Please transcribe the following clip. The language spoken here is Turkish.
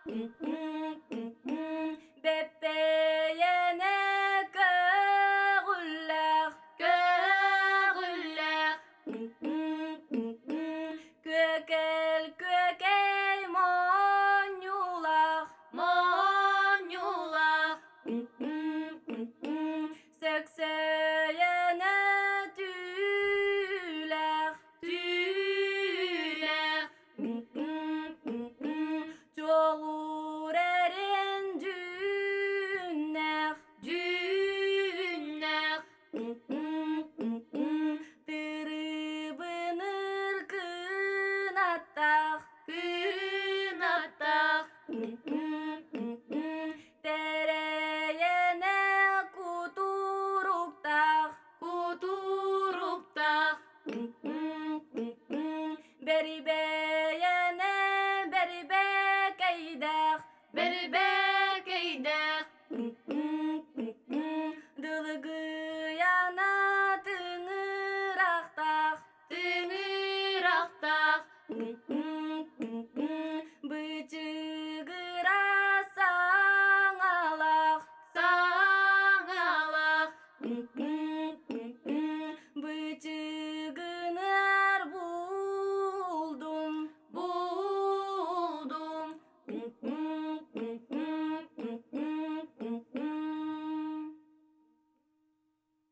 Beppeyene köğüller, köğüller. Kökel kökey monyular, monyular. Sökseyene tüyler, tüyler. Çoğur erin cünler, cünler. Tırıbınır kınatar, kınatar. Tereyene kuturuktar, kuturuktar. Beribeyene beribek eyder, beribek eyder. Dılgıyana tıngıraktar, tıngıraktar.